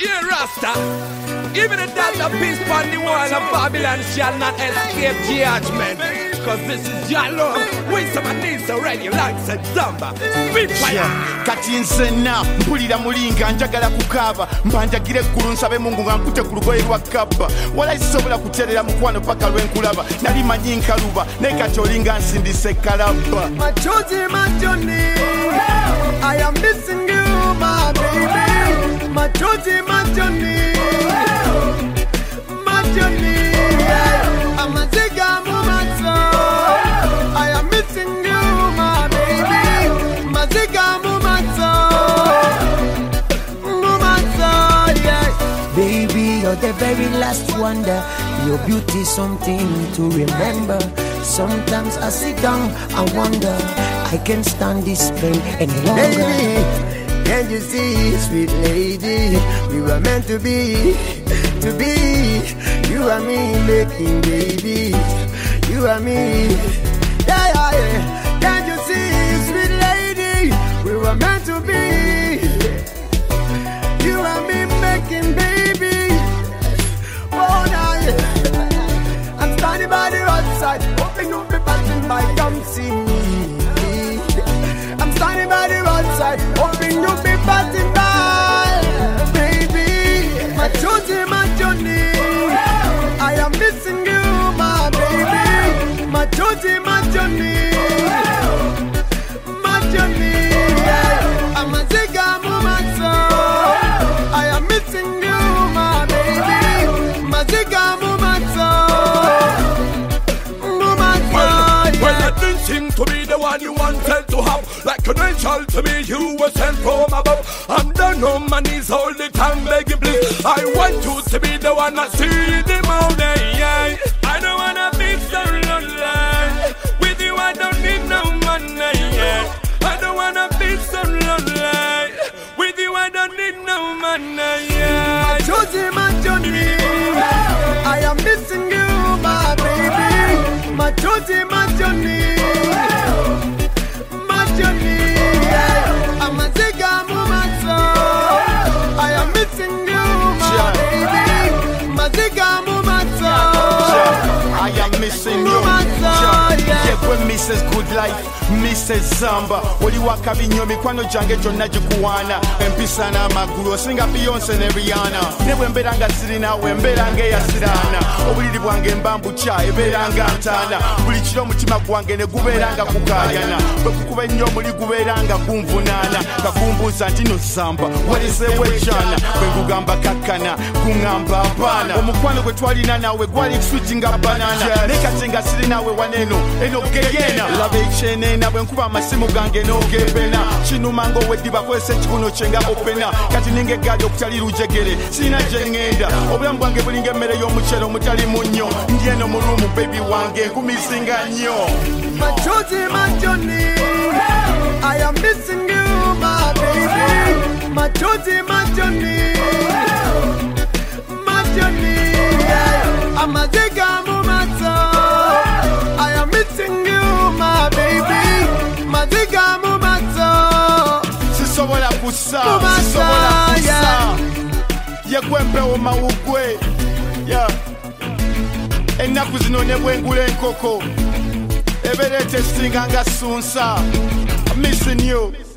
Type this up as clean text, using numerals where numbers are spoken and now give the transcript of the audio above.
Yeah, Rasta. Even the dollar piece on the wall of Babylon shall not escape judgment. Cause this is your love. With some of these already like said Zamba. Spit fire. Kati nsena mpulira mulinga njagala kukaba mbanjagire eggulu nsabe Mungu nga nkute ku lugoye lwa kabba wala isobola kuterera mukwano paka lwenkulaba nali manyi nkaluba naye kati olinga nsindise kalaba machozi machoni I am missing you my baby machozi machoni machoni amaziga mumaso I am missing you my baby maziga mumaso baby, you're the very last wonder. Your beauty's something to remember. Sometimes I sit down and wonder I can't stand this pain any longer. Baby, can't you see, sweet lady? We were meant to be. You and me making babies. You and me. Yeah. Can't you see, sweet lady? We were meant to be. You and me making babies. Oh, now, yeah. I'm standing by the roadside, hoping you'll be passing by, come see me. I'm standing by the roadside, hoping you'll be passing by, baby. My chosen, my journey. I am missing you, my baby. My chosen, my journey. My journey. I'm a zigga mumaso. I am missing you, my baby. Maziga mumaso. Well, I didn't seem to be the one you wanted to have. Like an angel to me, you were sent from above. I'm down on my knees all the time, begging please. I want you to be the one I see the morning. I don't wanna be so lonely. With you, I don't need no money. I don't wanna be so lonely. With you, I don't need no money. Chosen my journey. I am missing you, my baby. My chosen my journey. My journey. I'm a zigga mumaso. I am missing you, my baby. My zigga mumaso. I am missing you. When Mrs. Good Life, Mrs. Zamba Oli wakabinyo mikwano jange jonna jikuwana Empisa na magulu Singa Beyonce ne Rihanna Newe mberanga sirina we mberanga yasirana Obuliri bwange mbambu cha eberanga ntana Buli kiro mutima gwange ne guberanga kukayana Bwe kukuba nnyo muli guberanga kunvunana Kakumbuza ntino Zamba walize wechana Bwe kugamba kakana kungamba apana Omukwano gwe twalina nawe gwali sweet nga banana Nekatenga sirina we waneno eno gegena Love ichene na bwenkuba amasimu gange n'ogebena kinuma ng'oweddiba kwesa ekibuno kyenga opena kati ninga eggaali okutali lujegere sirina gye ŋŋenda obulamu bwange bulinga emmere y'omukyere omutali munnyo ndi eno mu luumu bebi wange nkumisinga nnyo machozi machoni I am missing you my baby machozi machoni machoni amaziga mumaso I am missing you my baby maziga mumaso sisobola kusa yegwempewo mawugwe ennaku zino ne bwengula enkoko ebereeta esinga nga sunsa missing you